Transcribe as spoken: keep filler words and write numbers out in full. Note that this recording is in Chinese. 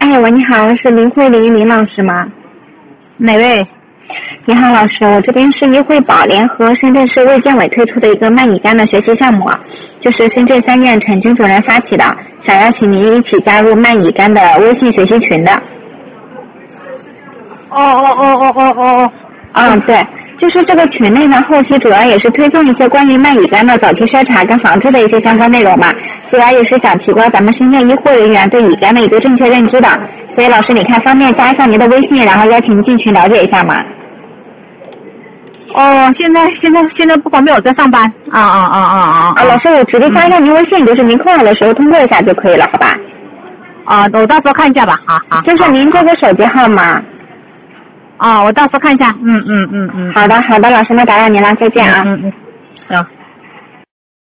哎，喂，你好，是林慧玲林老师吗？ 哪位？ 你好，老师，我这边是医惠宝联合深圳市卫健委推出的一个慢乙肝的学习项目，就是深圳三院陈军主任发起的，想邀请您一起加入慢乙肝的微信学习群的。 哦哦哦哦哦哦哦。 嗯，对，就是这个群内呢，后期主要也是推送一些关于慢乙肝的早期筛查跟防治的一些相关内容嘛，主要也是想提高咱们深圳医护人员对乙肝的一个正确认知的。所以老师，你看方便加一下您的微信，然后邀请您进群了解一下吗？ 哦，现在现在现在不方便，我在上班。啊啊啊啊啊！ 啊，老师，我直接加一下您微信，嗯、就是您空了的时候通过一下就可以了，好吧？ 啊，我到时候看一下吧。好好。 就是您这个手机号码。 啊，我到时候看一下。嗯嗯嗯嗯。 好的好的，老师，那打扰您了，再见啊。 嗯嗯。行。